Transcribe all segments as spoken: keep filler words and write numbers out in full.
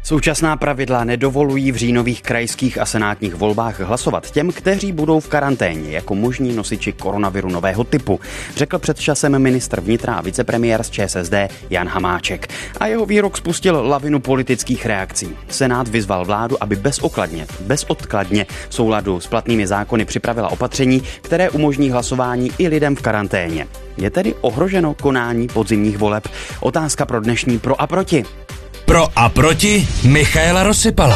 Současná pravidla nedovolují v říjnových krajských a senátních volbách hlasovat těm, kteří budou v karanténě jako možní nosiči koronaviru nového typu, řekl před časem ministr vnitra a vicepremiér z ČSSD Jan Hamáček. A jeho výrok spustil lavinu politických reakcí. Senát vyzval vládu, aby bezokladně, bezodkladně v souladu s platnými zákony připravila opatření, které umožní hlasování i lidem v karanténě. Je tedy ohroženo konání podzimních voleb? Otázka pro dnešní Pro a proti. Pro a proti Michaela Rozsypala.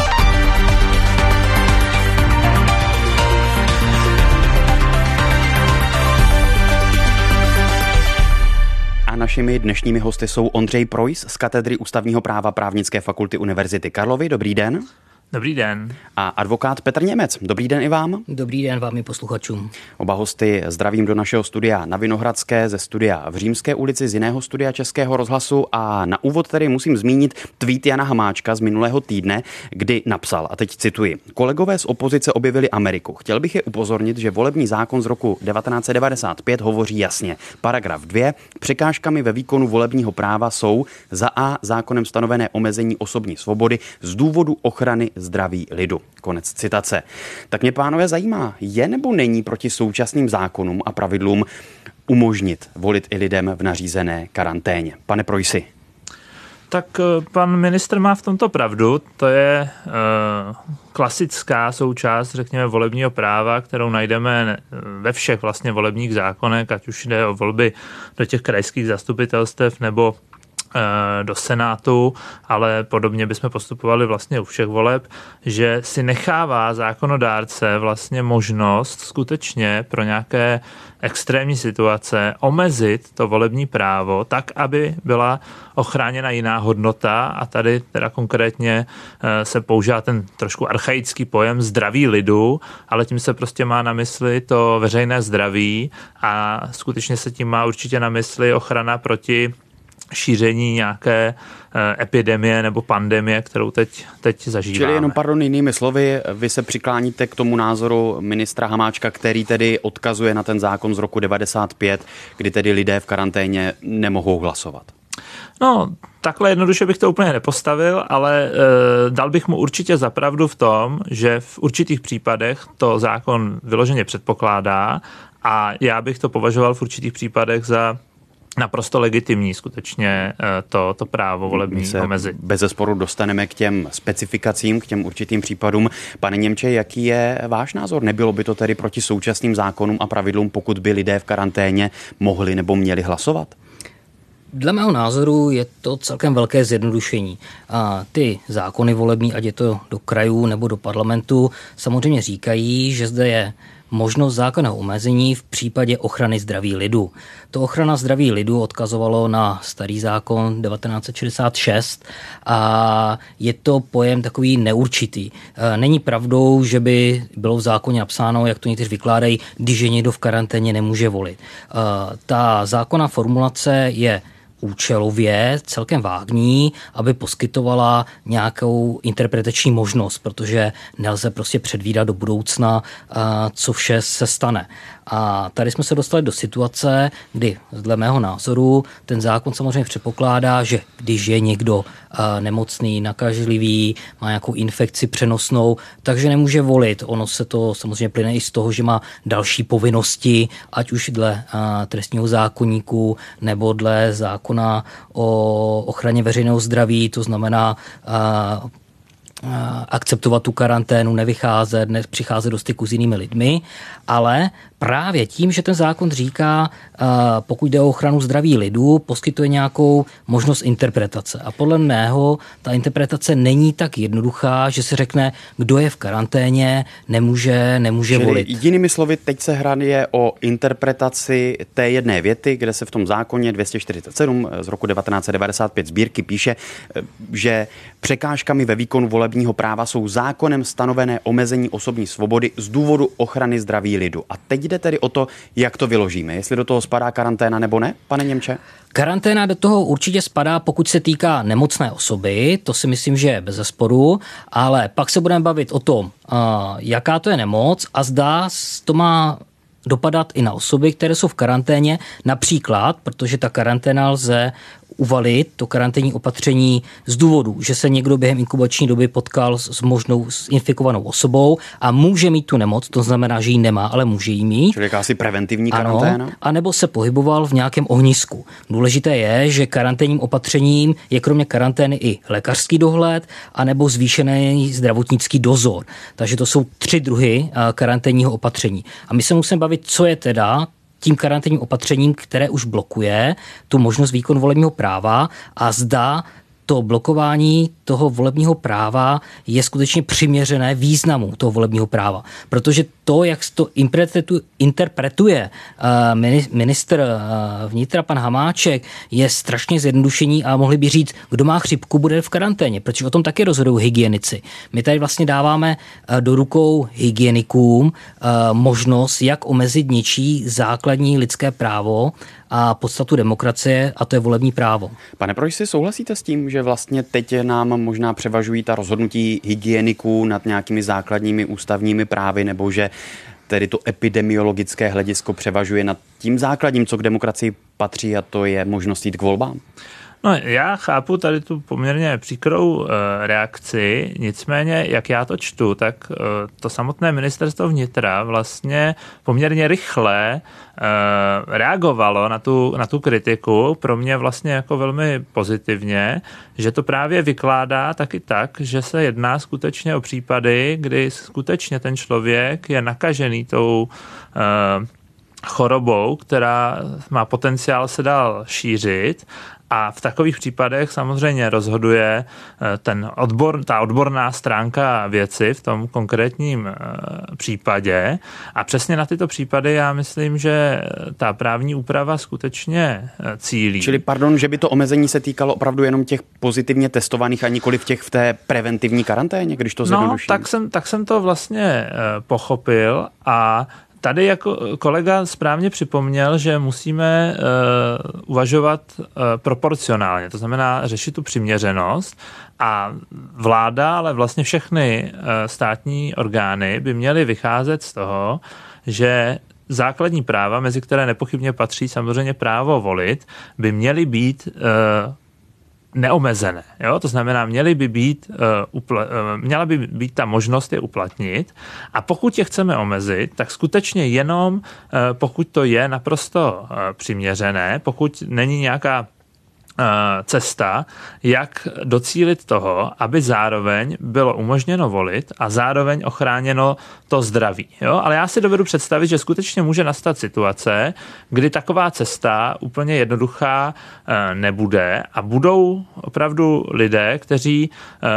A našimi dnešními hosty jsou Ondřej Preuss z katedry ústavního práva Právnické fakulty Univerzity Karlovy. Dobrý den. Dobrý den. A advokát Petr Němec. Dobrý den i vám. Dobrý den vám i posluchačům. Oba hosty zdravím do našeho studia na Vinohradské, ze studia v Římské ulici, z jiného studia Českého rozhlasu, a na úvod tedy musím zmínit tweet Jana Hamáčka z minulého týdne, kdy napsal, a teď cituji: kolegové z opozice objevili Ameriku. Chtěl bych je upozornit, že volební zákon z roku devatenáct set devadesát pět hovoří jasně. Paragraf dva. Překážkami ve výkonu volebního práva jsou za a zákonem stanovené omezení osobní svobody z důvodu ochrany zdraví lidu. Konec citace. Tak mě, pánové, zajímá, je nebo není proti současným zákonům a pravidlům umožnit volit i lidem v nařízené karanténě? Pane Preussi. Tak pan ministr má v tomto pravdu. To je e, klasická součást, řekněme, volebního práva, kterou najdeme ve všech vlastně volebních zákonech, ať už jde o volby do těch krajských zastupitelstev nebo do Senátu, ale podobně bychom postupovali vlastně u všech voleb, že si nechává zákonodárce vlastně možnost skutečně pro nějaké extrémní situace omezit to volební právo tak, aby byla ochráněna jiná hodnota, a tady teda konkrétně se používá ten trošku archaický pojem zdraví lidu, ale tím se prostě má na mysli to veřejné zdraví a skutečně se tím má určitě na mysli ochrana proti šíření nějaké epidemie nebo pandemie, kterou teď, teď zažíváme. Čili jenom, pardon, jinými slovy, vy se přikláníte k tomu názoru ministra Hamáčka, který tedy odkazuje na ten zákon z roku devadesát pět, kdy tedy lidé v karanténě nemohou hlasovat. No, takhle jednoduše bych to úplně nepostavil, ale e, dal bych mu určitě za pravdu v tom, že v určitých případech to zákon vyloženě předpokládá a já bych to považoval v určitých případech za naprosto legitimní skutečně to, to právo volební omezit. Bezesporu dostaneme k těm specifikacím, k těm určitým případům. Pane Němče, jaký je váš názor? Nebylo by to tedy proti současným zákonům a pravidlům, pokud by lidé v karanténě mohli nebo měli hlasovat? Dle mého názoru je to celkem velké zjednodušení. A ty zákony volební, ať je to do krajů nebo do parlamentu, samozřejmě říkají, že zde je možnost zákonného omezení v případě ochrany zdraví lidu. To ochrana zdraví lidu odkazovalo na starý zákon devatenáct set šedesát šest a je to pojem takový neurčitý. Není pravdou, že by bylo v zákoně napsáno, jak to někteří vykládají, když je někdo v karanténě, nemůže volit. Ta zákonná formulace je účelově celkem vágní, aby poskytovala nějakou interpretační možnost, protože nelze prostě předvídat do budoucna, co vše se stane. A tady jsme se dostali do situace, kdy dle mého názoru ten zákon samozřejmě předpokládá, že když je někdo nemocný, nakažlivý, má nějakou infekci přenosnou, takže nemůže volit. Ono se to samozřejmě plyne i z toho, že má další povinnosti, ať už dle trestního zákoníku nebo dle zákona o ochraně veřejného zdraví, to znamená akceptovat tu karanténu, nevycházet, nepřicházet do styku s jinými lidmi, ale právě tím, že ten zákon říká, pokud jde o ochranu zdraví lidu, poskytuje nějakou možnost interpretace. A podle mého ta interpretace není tak jednoduchá, že se řekne, kdo je v karanténě, nemůže, nemůže Čili volit. Jinými slovy, teď se hraje o interpretaci té jedné věty, kde se v tom zákoně dvě stě čtyřicet sedm z roku devatenáct set devadesát pět sbírky píše, že překážkami ve výkonu volebního práva jsou zákonem stanovené omezení osobní svobody z důvodu ochrany zdraví lidu. A teď jde tedy o to, jak to vyložíme. Jestli do toho spadá karanténa nebo ne, pane Němče? Karanténa do toho určitě spadá, pokud se týká nemocné osoby, to si myslím, že je bezesporu, ale pak se budeme bavit o tom, jaká to je nemoc a zdá to má dopadat i na osoby, které jsou v karanténě, například, protože ta karanténa lze uvalit to karanténní opatření z důvodu, že se někdo během inkubační doby potkal s možnou s infikovanou osobou a může mít tu nemoc, to znamená, že ji nemá, ale může ji mít. Čili jakási preventivní karanténa? Ano, a nebo se pohyboval v nějakém ohnisku. Důležité je, že karanténním opatřením je kromě karantény i lékařský dohled a nebo zvýšený zdravotnický dozor. Takže to jsou tři druhy karanténního opatření. A my se musíme bavit, co je teda tím karanténním opatřením, které už blokuje tu možnost výkonu volebního práva a zda to blokování toho volebního práva je skutečně přiměřené významu toho volebního práva. Protože to, jak to interpretuje ministr vnitra pan Hamáček, je strašně zjednodušení a mohli by říct, kdo má chřipku, bude v karanténě, protože o tom taky rozhodují hygienici. My tady vlastně dáváme do rukou hygienikům možnost, jak omezit něčí základní lidské právo a podstatu demokracie, a to je volební právo. Pane Preußi, souhlasíte s tím, že vlastně teď nám možná převažují ta rozhodnutí hygieniků nad nějakými základními ústavními právy, nebo že tedy to epidemiologické hledisko převažuje nad tím základním, co k demokracii patří, a to je možnost jít k volbám? No, já chápu tady tu poměrně příkrou e, reakci, nicméně, jak já to čtu, tak e, to samotné ministerstvo vnitra vlastně poměrně rychle e, reagovalo na tu, na tu kritiku, pro mě vlastně jako velmi pozitivně, že to právě vykládá taky tak, že se jedná skutečně o případy, kdy skutečně ten člověk je nakažený tou e, chorobou, která má potenciál se dál šířit. A v takových případech samozřejmě rozhoduje ten odbor, ta odborná stránka věci v tom konkrétním případě. A přesně na tyto případy já myslím, že ta právní úprava skutečně cílí. Čili pardon, že by to omezení se týkalo opravdu jenom těch pozitivně testovaných a nikoli v těch v té preventivní karanténě, když to zjednoduším? No, tak jsem, tak jsem to vlastně pochopil a tady jako kolega správně připomněl, že musíme uh, uvažovat uh, proporcionálně, to znamená řešit tu přiměřenost a vláda, ale vlastně všechny uh, státní orgány by měly vycházet z toho, že základní práva, mezi které nepochybně patří samozřejmě právo volit, by měly být uh, neomezené. Jo? To znamená, měly by být, uh, upl- uh, měla by být ta možnost je uplatnit a pokud je chceme omezit, tak skutečně jenom uh, pokud to je naprosto uh, přiměřené, pokud není nějaká cesta, jak docílit toho, aby zároveň bylo umožněno volit a zároveň ochráněno to zdraví. Jo? Ale já si dovedu představit, že skutečně může nastat situace, kdy taková cesta úplně jednoduchá nebude a budou opravdu lidé, kteří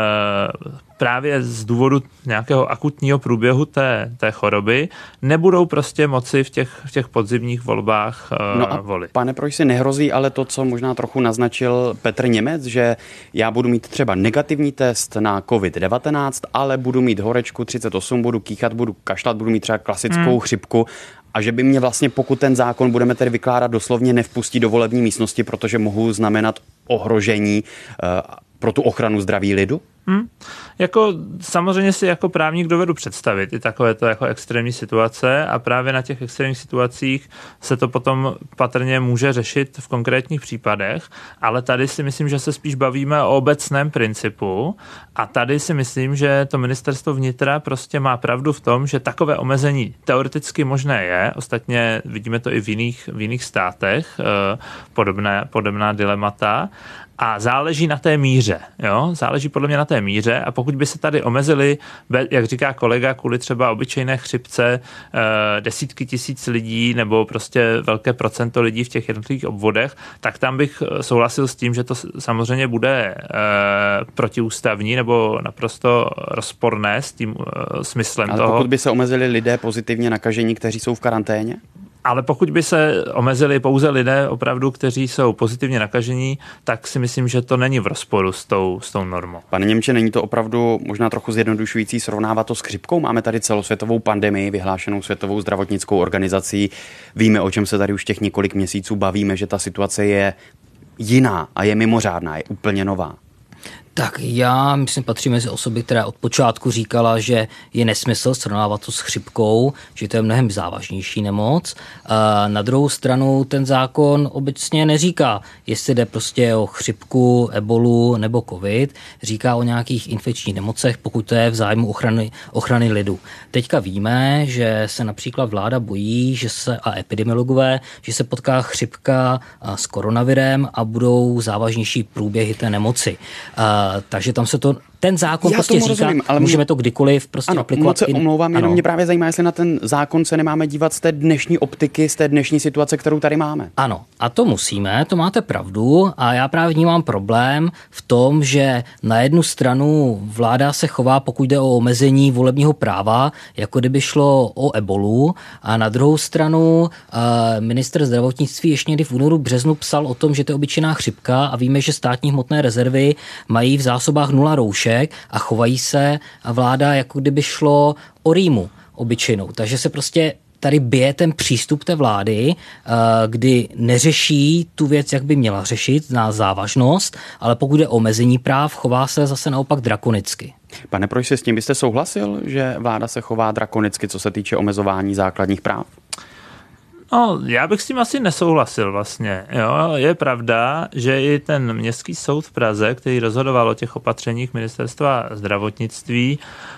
právě z důvodu nějakého akutního průběhu té, té choroby nebudou prostě moci v těch, v těch podzimních volbách uh, no a volit. Pane Preußi, nehrozí ale to, co možná trochu naznačil Petr Němec, že já budu mít třeba negativní test na covid devatenáct, ale budu mít horečku třicet osm, budu kýchat, budu kašlat, budu mít třeba klasickou hmm. chřipku a že by mě vlastně, pokud ten zákon budeme tedy vykládat doslovně, nevpustí do volební místnosti, protože mohu znamenat ohrožení uh, pro tu ochranu zdraví lidu? Hmm. Jako samozřejmě si jako právník dovedu představit i takovéto jako extrémní situace a právě na těch extrémních situacích se to potom patrně může řešit v konkrétních případech, ale tady si myslím, že se spíš bavíme o obecném principu a tady si myslím, že to ministerstvo vnitra prostě má pravdu v tom, že takové omezení teoreticky možné je, ostatně vidíme to i v jiných, v jiných státech, podobné, podobná dilemata. A záleží na té míře, jo? Záleží podle mě na té míře a pokud by se tady omezili, jak říká kolega, kvůli třeba obyčejné chřipce desítky tisíc lidí nebo prostě velké procento lidí v těch jednotlivých obvodech, tak tam bych souhlasil s tím, že to samozřejmě bude protiústavní nebo naprosto rozporné s tím smyslem Ale toho. Ale pokud by se omezili lidé pozitivně nakažení, kteří jsou v karanténě? Ale pokud by se omezili pouze lidé opravdu, kteří jsou pozitivně nakažení, tak si myslím, že to není v rozporu s tou, s tou normou. Pane Němče, není to opravdu možná trochu zjednodušující srovnávat to s chřipkou? Máme tady celosvětovou pandemii vyhlášenou Světovou zdravotnickou organizací. Víme, o čem se tady už těch několik měsíců bavíme, že ta situace je jiná a je mimořádná, je úplně nová. Tak já myslím, patří mezi osoby, která od počátku říkala, že je nesmysl srovnávat to s chřipkou, že to je mnohem závažnější nemoc. A na druhou stranu ten zákon obecně neříká, jestli jde prostě o chřipku, ebolu nebo covid, říká o nějakých infekčních nemocech, pokud to je v zájmu ochrany, ochrany lidu. Teďka víme, že se například vláda bojí, že se, a epidemiologové, že se potká chřipka s koronavirem a budou závažnější průběhy té nemoci. A takže tam se to, ten zákon Já prostě říká, rozumím, ale můžeme to kdykoliv prostě ano, aplikovat. Moc se omlouvám, jenom mě právě zajímá, jestli na ten zákon se nemáme dívat z té dnešní optiky, z té dnešní situace, kterou tady máme. Ano, a to musíme, to máte pravdu a já právě vnímám problém v tom, že na jednu stranu vláda se chová, pokud jde o omezení volebního práva, jako kdyby šlo o ebolu, a na druhou stranu ministr zdravotnictví ještě někdy v únoru březnu psal o tom, že to je obyčejná chřipka a víme, že státní hmotné rezervy mají v zásobách nula roušek a chovají se a vláda, jako kdyby šlo o rýmu obyčejnou. Takže se prostě tady bije ten přístup té vlády, kdy neřeší tu věc, jak by měla řešit, na závažnost, ale pokud je omezení práv, chová se zase naopak drakonicky. Pane Projsi, s tím byste souhlasil, že vláda se chová drakonicky, co se týče omezování základních práv? No, já bych s tím asi nesouhlasil vlastně. Jo, je pravda, že i ten městský soud v Praze, který rozhodoval o těch opatřeních ministerstva zdravotnictví,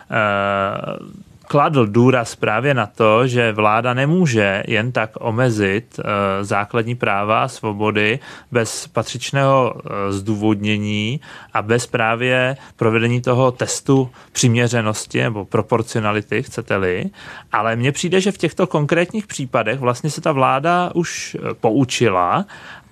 eh, kladl důraz právě na to, že vláda nemůže jen tak omezit e, základní práva a svobody bez patřičného e, zdůvodnění a bez právě provedení toho testu přiměřenosti nebo proporcionality, chcete-li. Ale mně přijde, že v těchto konkrétních případech vlastně se ta vláda už poučila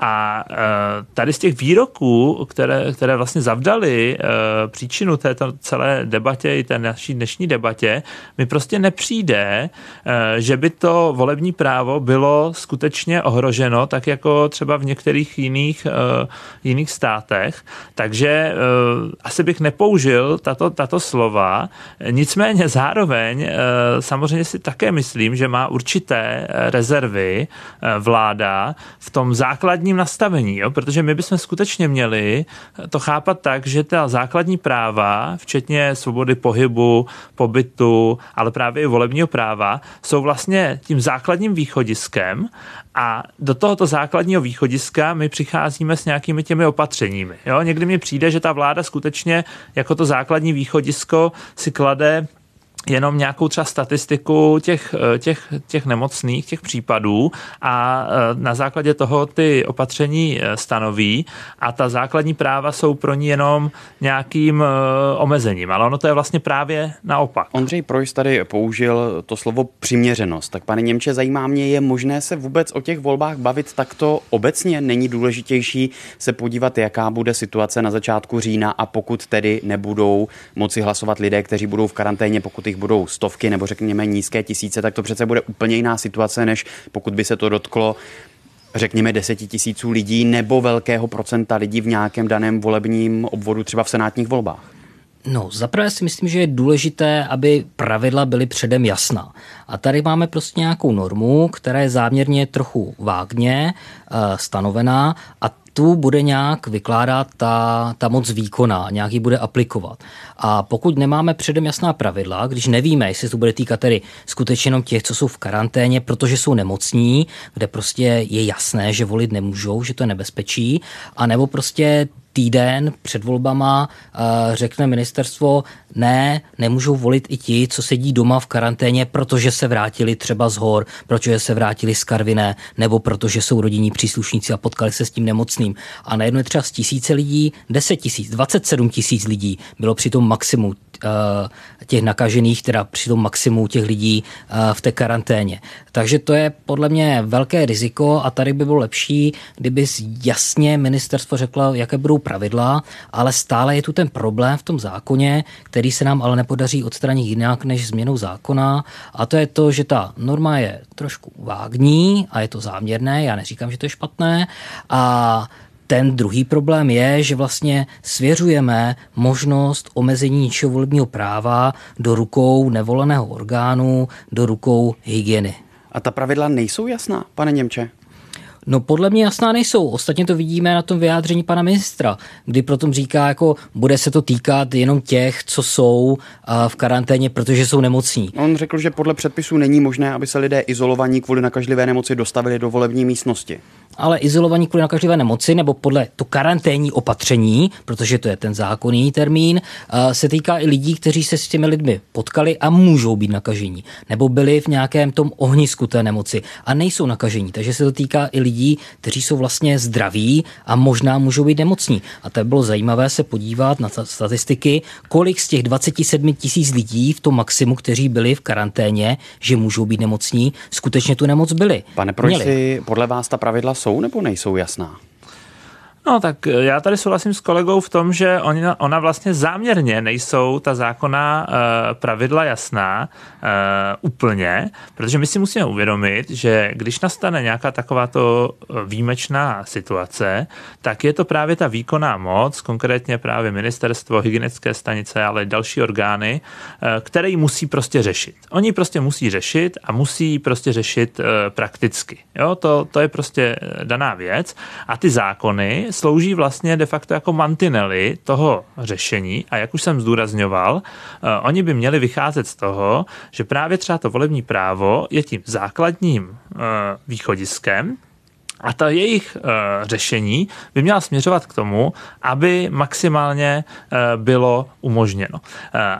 a e, tady z těch výroků, které, které vlastně zavdaly e, příčinu této celé debatě i té naší dnešní debatě, mi prostě nepřijde, e, že by to volební právo bylo skutečně ohroženo, tak jako třeba v některých jiných, e, jiných státech. Takže e, asi bych nepoužil tato, tato slova. Nicméně zároveň e, samozřejmě si také myslím, že má určité rezervy e, vláda v tom základním nastavení, jo? Protože my bychom skutečně měli to chápat tak, že ta základní práva, včetně svobody pohybu, pobytu, ale právě i volebního práva, jsou vlastně tím základním východiskem a do tohoto základního východiska my přicházíme s nějakými těmi opatřeními. Jo? Někdy mi přijde, že ta vláda skutečně jako to základní východisko si klade jenom nějakou třeba statistiku těch, těch, těch nemocných, těch případů a na základě toho ty opatření stanoví a ta základní práva jsou pro ní jenom nějakým omezením. Ale ono to je vlastně právě naopak. Ondřej Projs tady použil to slovo přiměřenost. Tak pane Němče, zajímá mě, je možné se vůbec o těch volbách bavit takto obecně? Není důležitější se podívat, jaká bude situace na začátku října a pokud tedy nebudou moci hlasovat lidé, kteří budou v karanténě, pokud budou stovky nebo řekněme nízké tisíce, tak to přece bude úplně jiná situace, než pokud by se to dotklo řekněme deseti tisíců lidí nebo velkého procenta lidí v nějakém daném volebním obvodu, třeba v senátních volbách. No, zaprvé si myslím, že je důležité, aby pravidla byly předem jasná. A tady máme prostě nějakou normu, která je záměrně trochu vágně uh, stanovená a tu bude nějak vykládat ta, ta moc výkonná, nějak ji bude aplikovat. A pokud nemáme předem jasná pravidla, když nevíme, jestli to bude týkat tedy skutečně jenom těch, co jsou v karanténě, protože jsou nemocní, kde prostě je jasné, že volit nemůžou, že to je nebezpečí, anebo prostě týden před volbama řekne ministerstvo, ne, nemůžou volit i ti, co sedí doma v karanténě, protože se vrátili třeba z hor, protože se vrátili z Karviné, nebo protože jsou rodinní příslušníci a potkali se s tím nemocným. A najednou je třeba z tisíce lidí, deset tisíc, dvacet sedm tisíc lidí bylo při tom maximu těch nakažených, teda při tom maximu těch lidí v té karanténě. Takže to je podle mě velké riziko a tady by bylo lepší, kdyby jasně ministerstvo řeklo, jaké budou pravidla, ale stále je tu ten problém v tom zákoně, který se nám ale nepodaří odstranit jinak než změnou zákona a to je to, že ta norma je trošku vágní a je to záměrné, já neříkám, že to je špatné a ten druhý problém je, že vlastně svěřujeme možnost omezení ničího volebního práva do rukou nevoleného orgánu, do rukou hygieny. A ta pravidla nejsou jasná, pane Němče? No podle mě jasná nejsou. Ostatně to vidíme na tom vyjádření pana ministra, kdy potom říká, jako bude se to týkat jenom těch, co jsou v karanténě, protože jsou nemocní. On řekl, že podle předpisů není možné, aby se lidé izolovaní kvůli nakažlivé nemoci dostavili do volební místnosti. Ale izolovaní kvůli nakažlivé nemoci nebo podle to karanténní opatření, protože to je ten zákonný termín, se týká i lidí, kteří se s těmi lidmi potkali a můžou být nakažení. Nebo byli v nějakém tom ohnisku té nemoci a nejsou nakažení. Takže se to týká i lidí, kteří jsou vlastně zdraví a možná můžou být nemocní. A to bylo zajímavé se podívat na statistiky, kolik z těch dvacet sedm tisíc lidí v tom maximu, kteří byli v karanténě, že můžou být nemocní, skutečně tu nemoc byli. Pane Projsi, podle vás ta pravidla jsou nebo nejsou jasná? No tak já tady souhlasím s kolegou v tom, že ona, ona vlastně záměrně nejsou ta zákonná uh, pravidla jasná uh, úplně, protože my si musíme uvědomit, že když nastane nějaká takováto výjimečná situace, tak je to právě ta výkonná moc, konkrétně právě ministerstvo, hygienické stanice, ale další orgány, uh, které ji musí prostě řešit. Oni prostě musí řešit a musí prostě řešit uh, prakticky. Jo, to, to je prostě daná věc a ty zákony slouží vlastně de facto jako mantinely toho řešení a jak už jsem zdůrazňoval, uh, oni by měli vycházet z toho, že právě třeba to volební právo je tím základním uh, východiskem a ta jejich uh, řešení by měla směřovat k tomu, aby maximálně uh, bylo umožněno. Uh,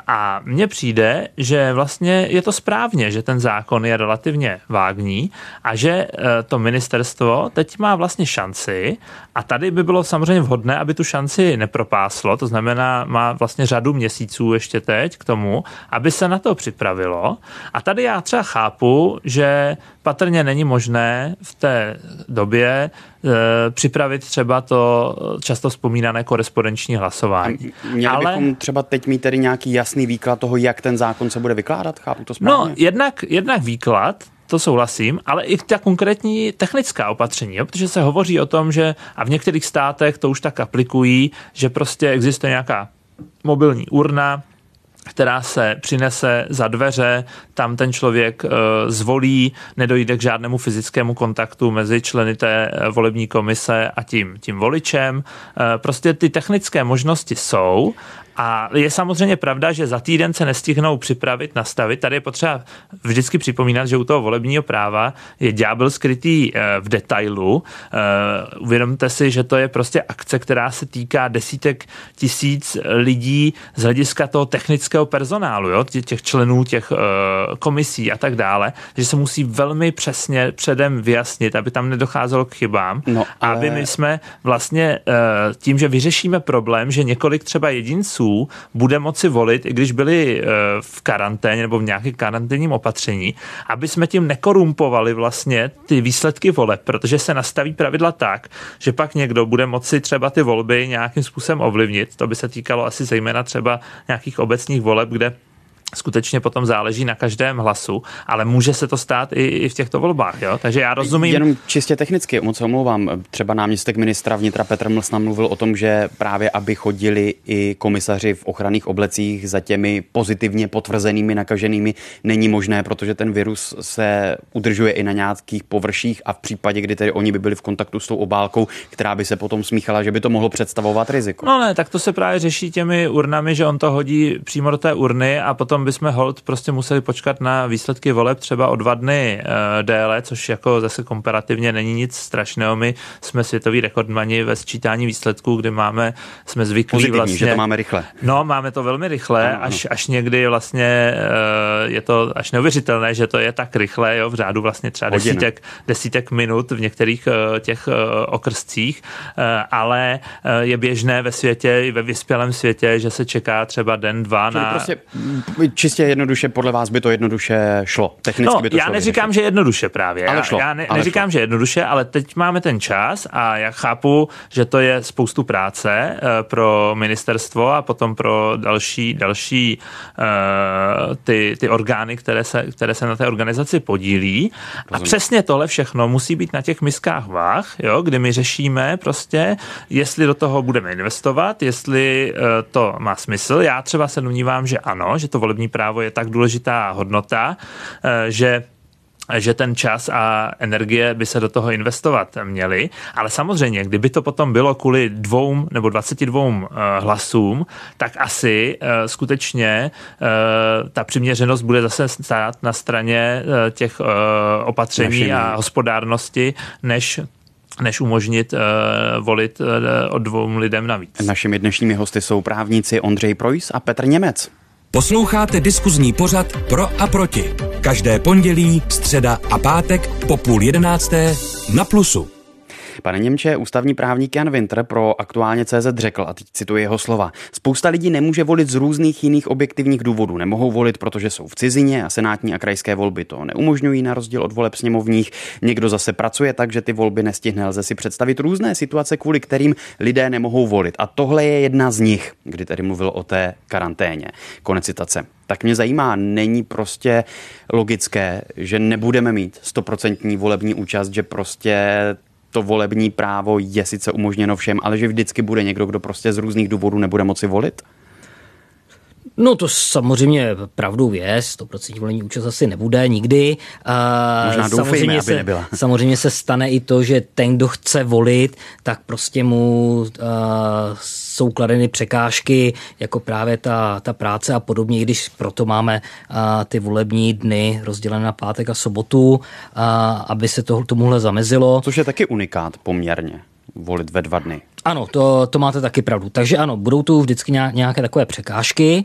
a mně přijde, že vlastně je to správně, že ten zákon je relativně vágní a že uh, to ministerstvo teď má vlastně šanci a tady by bylo samozřejmě vhodné, aby tu šanci nepropáslo, to znamená, má vlastně řadu měsíců ještě teď k tomu, aby se na to připravilo. A tady já třeba chápu, že patrně není možné v té době e, připravit třeba to často vzpomínané korespondenční hlasování. A měli Ale... bychom třeba teď mít tedy nějaký jasný výklad toho, jak ten zákon se bude vykládat? Chápu to správně? No, jednak, jednak výklad, to souhlasím, ale i ta konkrétní technická opatření, jo? Protože se hovoří o tom, že a v některých státech to už tak aplikují, že prostě existuje nějaká mobilní urna, která se přinese za dveře, tam ten člověk e, zvolí, nedojde k žádnému fyzickému kontaktu mezi členy té volební komise a tím, tím voličem. E, prostě ty technické možnosti jsou a je samozřejmě pravda, že za týden se nestihnou připravit, nastavit. Tady je potřeba vždycky připomínat, že u toho volebního práva je ďábel skrytý v detailu. Uvědomte si, že to je prostě akce, která se týká desítek tisíc lidí z hlediska toho technického personálu, jo? těch členů těch komisí a tak dále, že se musí velmi přesně předem vyjasnit, aby tam nedocházelo k chybám. No, ale... Aby my jsme vlastně tím, že vyřešíme problém, že několik třeba jedinců bude moci volit, i když byli v karanténě nebo v nějakém karanténním opatření, aby jsme tím nekorumpovali vlastně ty výsledky voleb, protože se nastaví pravidla tak, že pak někdo bude moci třeba ty volby nějakým způsobem ovlivnit. To by se týkalo asi zejména třeba nějakých obecních voleb, kde skutečně potom záleží na každém hlasu, ale může se to stát i, i v těchto volbách, jo? Takže já rozumím. Jenom čistě technicky, moc se omlouvám, třeba náměstek ministra vnitra Petr Mlsna mluvil o tom, že právě aby chodili i komisaři v ochranných oblecích za těmi pozitivně potvrzenými nakaženými není možné, protože ten virus se udržuje i na nějakých površích a v případě, kdy tedy oni by byli v kontaktu s tou obálkou, která by se potom smíchala, že by to mohlo představovat riziko. No ne, tak to se právě řeší těmi urnami, že on to hodí přímo do té urny a potom bychom hold prostě museli počkat na výsledky voleb třeba o dva dny e, déle, což jako zase komparativně není nic strašného. My jsme světoví rekordmani ve sčítání výsledků, kdy máme, jsme zvyklí pozitivní, vlastně... že to máme rychle. No, máme to velmi rychle, ano, až, až někdy vlastně e, je to až neuvěřitelné, že to je tak rychle, jo, v řádu vlastně třeba desítek, desítek minut v některých e, těch e, okrscích, e, ale e, je běžné ve světě, i ve vyspělém světě, že se čeká třeba den, dva Čili na... Prostě čistě jednoduše, podle vás by to jednoduše šlo. Technicky no, by to já šlo neříkám, vyřešit. že jednoduše právě. Ale šlo, já já ne, ale neříkám, šlo. že jednoduše, ale teď máme ten čas a já chápu, že to je spoustu práce pro ministerstvo a potom pro další, další uh, ty, ty orgány, které se, které se na té organizaci podílí. Rozumím. A přesně tohle všechno musí být na těch miskách váh, jo, kdy my řešíme prostě, jestli do toho budeme investovat, jestli uh, to má smysl. Já třeba se domnívám, že ano, že to volební právo je tak důležitá hodnota, že že ten čas a energie by se do toho investovat měly, ale samozřejmě, kdyby to potom bylo kvůli dvou nebo dvaceti dvou hlasům, tak asi skutečně ta přiměřenost bude zase stát na straně těch opatření Našimi. a hospodárnosti, než než umožnit uh, volit uh, od dvou lidem navíc. Našimi dnešními hosty jsou právníci Ondřej Preuss a Petr Němec. Posloucháte diskuzní pořad Pro a proti. Každé pondělí, středa a pátek po půl jedenácté na Plusu. Pane Němče, ústavní právník Jan Wintr pro Aktuálně tečka cé zet řekl, a teď cituji jeho slova, spousta lidí nemůže volit z různých jiných objektivních důvodů. Nemohou volit, protože jsou v cizině a senátní a krajské volby to neumožňují na rozdíl od voleb sněmovních. Někdo zase pracuje tak, že ty volby nestihne. Lze si představit různé situace, kvůli kterým lidé nemohou volit. A tohle je jedna z nich, kdy tedy mluvil o té karanténě. Konec citace. Tak mě zajímá, není prostě logické, že nebudeme mít stoprocentní volební účast, že prostě to volební právo je sice umožněno všem, ale že vždycky bude někdo, kdo prostě z různých důvodů nebude moci volit? No to samozřejmě pravdou je, sto procent volební účast asi nebude nikdy. Možná doufejme, samozřejmě aby se, nebyla. Samozřejmě se stane i to, že ten, kdo chce volit, tak prostě mu uh, jsou kladeny překážky, jako právě ta, ta práce a podobně, i když proto máme uh, ty volební dny rozdělené na pátek a sobotu, uh, aby se to, tomuhle zamezilo. Což je taky unikát poměrně, volit ve dva dny. Ano, to, to máte taky pravdu. Takže ano, budou tu vždycky nějaké takové překážky,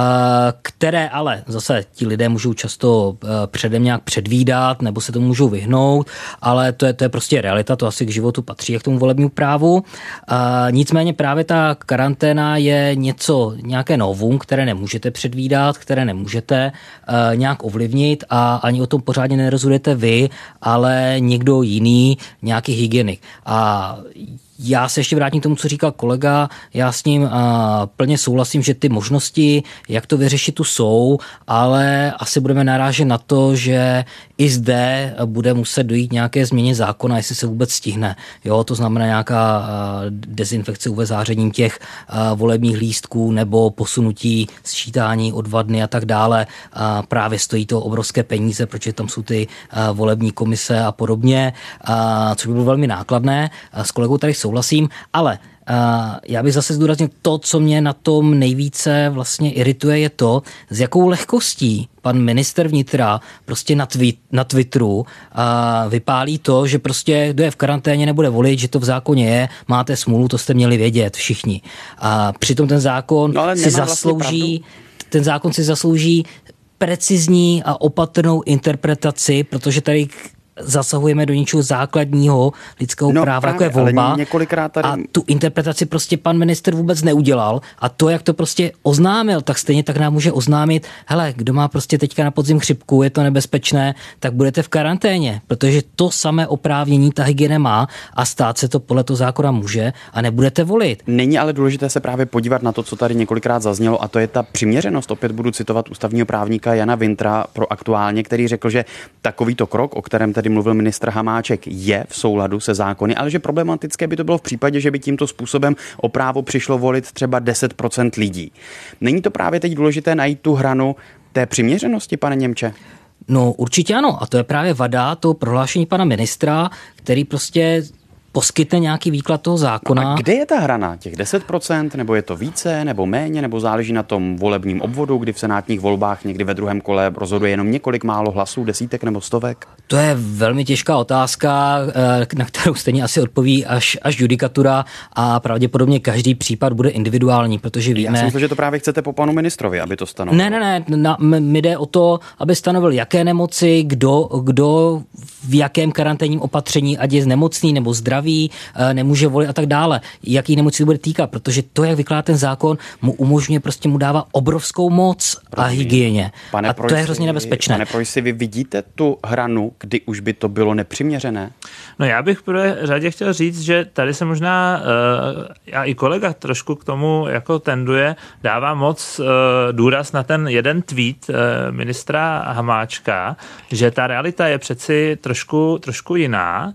které ale zase ti lidé můžou často předem nějak předvídat nebo se tomu můžou vyhnout, ale to je, to je prostě realita, to asi k životu patří, jak k tomu volebnímu právu. Nicméně právě ta karanténa je něco, nějaké novum, které nemůžete předvídat, které nemůžete nějak ovlivnit a ani o tom pořádně nerozhodujete vy, ale někdo jiný, nějaký hygienik. A já se ještě vrátím k tomu, co říkal kolega. Já s ním uh, plně souhlasím, že ty možnosti, jak to vyřešit, tu jsou, ale asi budeme narážet na to, že i zde bude muset dojít nějaké změně zákona, jestli se vůbec stihne. Jo, to znamená nějaká uh, dezinfekce uvezářením těch uh, volebních lístků nebo posunutí sčítání o dva dny a tak dále. Uh, právě stojí to obrovské peníze, protože tam jsou ty uh, volební komise a podobně, uh, což by bylo velmi nákladné. Uh, s kolegou tady souhlasím, ale uh, já bych zase zdůraznil to, co mě na tom nejvíce vlastně irituje, je to, s jakou lehkostí pan ministr vnitra prostě na, twi- na Twitteru uh, vypálí to, že prostě kdo je v karanténě nebude volit, že to v zákoně je, máte smůlu, to jste měli vědět všichni. A uh, přitom ten zákon no, si zaslouží, vlastně ten zákon si zaslouží precizní a opatrnou interpretaci, protože tady zasahujeme do něčeho základního lidského no, práva, právě, jako je volba. Tady... A tu interpretaci prostě pan ministr vůbec neudělal. A to, jak to prostě oznámil, tak stejně tak nám může oznámit, hele, kdo má prostě teďka na podzim chřipku, je to nebezpečné, tak budete v karanténě, protože to samé oprávnění ta hygiena má a stát se to podle toho zákona může a nebudete volit. Není ale důležité se právě podívat na to, co tady několikrát zaznělo, a to je ta přiměřenost. Opět budu citovat ústavního právníka Jana Wintra pro Aktuálně, který řekl, že takovýto krok, o kterém tedy mluvil ministr Hamáček, je v souladu se zákony, ale že problematické by to bylo v případě, že by tímto způsobem o právo přišlo volit třeba deset procent lidí. Není to právě teď důležité najít tu hranu té přiměřenosti, pane Němče? No určitě ano, a to je právě vada toho prohlášení pana ministra, který prostě poskytne nějaký výklad toho zákona. No a kde je ta hrana? Těch deset procent, nebo je to více, nebo méně, nebo záleží na tom volebním obvodu, kdy v senátních volbách někdy ve druhém kole rozhoduje jenom několik málo hlasů, desítek nebo stovek? To je velmi těžká otázka, na kterou stejně asi odpoví až, až judikatura a pravděpodobně každý případ bude individuální, protože víme... Já si myslím, že to právě chcete po panu ministrovi, aby to stanovil. Ne, ne, ne, na, mi jde o to, aby stanovil, jaké nemoci, kdo, kdo v jakém karanténním opatření, ať je nemocný nebo zdravý, nemůže volit a tak dále. Jaký nemoci to bude týkat, protože to, jak vykládá ten zákon, mu umožňuje, prostě mu dává obrovskou moc a hygieně. Pane a to Preuss, je hrozně nebezpečné. Pane Preuss, vy vidíte tu hranu, kdy už by to bylo nepřiměřené? No já bych v prvé řadě chtěl říct, že tady se možná uh, a i kolega trošku k tomu jako tenduje, dává moc uh, důraz na ten jeden tweet uh, ministra Hamáčka, že ta realita je přeci trošku trošku, trošku jiná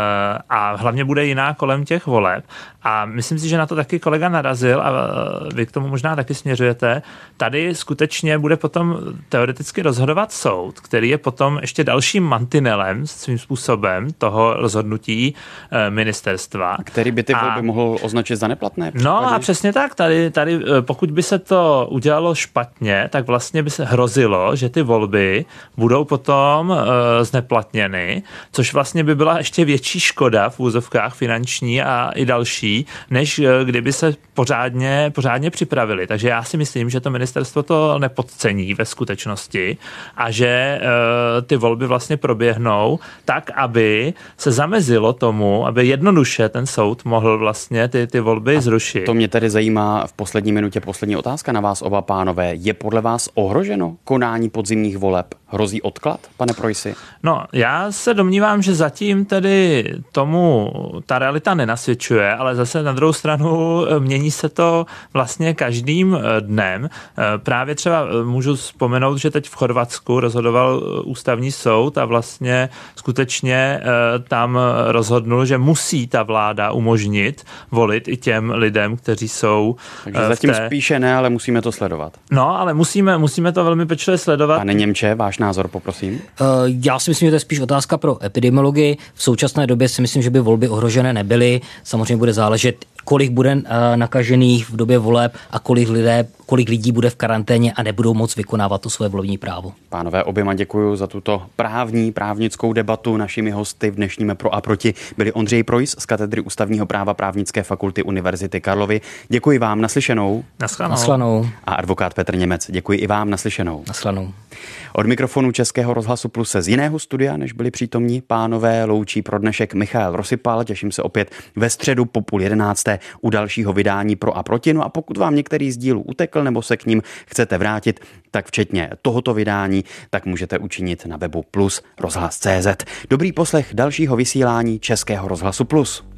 a hlavně bude jiná kolem těch voleb. A myslím si, že na to taky kolega narazil a vy k tomu možná taky směřujete. Tady skutečně bude potom teoreticky rozhodovat soud, který je potom ještě dalším mantinelem svým způsobem toho rozhodnutí ministerstva. Který by ty volby a... mohl označit za neplatné? Případě? No a přesně tak. Tady, tady pokud by se to udělalo špatně, tak vlastně by se hrozilo, že ty volby budou potom uh, zneplatněny, což vlastně by byla ještě větší škoda v úzovkách finanční a i další, než kdyby se pořádně, pořádně připravili. Takže já si myslím, že to ministerstvo to nepodcení ve skutečnosti a že uh, ty volby vlastně proběhnou tak, aby se zamezilo tomu, aby jednoduše ten soud mohl vlastně ty, ty volby a zrušit. To mě tedy zajímá v poslední minutě poslední otázka na vás oba pánové. Je podle vás ohroženo konání podzimních voleb? Hrozí odklad, pane Preussy? No, já se domnívám, že zatím tedy tomu ta realita nenasvědčuje, ale zase na druhou stranu mění se to vlastně každým dnem. Právě třeba můžu vzpomenout, že teď v Chorvatsku rozhodoval ústavní soud a vlastně skutečně tam rozhodnul, že musí ta vláda umožnit volit i těm lidem, kteří jsou Takže zatím té... spíše ne, ale musíme to sledovat. No, ale musíme, musíme to velmi pečlivě sledovat. Pane Němče, váš názor, poprosím. Já si myslím, že to je spíš otázka pro epidemiologii. V současné době si myslím, že by volby ohrožené nebyly. Samozřejmě bude záležet, kolik bude nakažených v době voleb a kolik, lidé, kolik lidí bude v karanténě a nebudou moct vykonávat to své volební právo. Pánové, oběma děkuji za tuto právní, právnickou debatu. Našimi hosty v dnešním Pro a proti byli Ondřej Preuss z katedry ústavního práva Právnické fakulty Univerzity Karlovy. Děkuji vám, naslyšenou. Naschledanou. Naschledanou. A advokát Petr Němec, děkuji i vám, naslyšenou. Naschledanou. Od mikrofonu Českého rozhlasu Plus se z jiného studia, než byli přítomní pánové, loučí pro dnešek Michael Rosypal. Těším se opět ve středu po půl jedenácté u dalšího vydání Pro a proti. No a pokud vám některý z dílů utekl nebo se k ním chcete vrátit, tak včetně tohoto vydání, tak můžete učinit na webu plus rozhlas tečka cé zet. Dobrý poslech dalšího vysílání Českého rozhlasu Plus.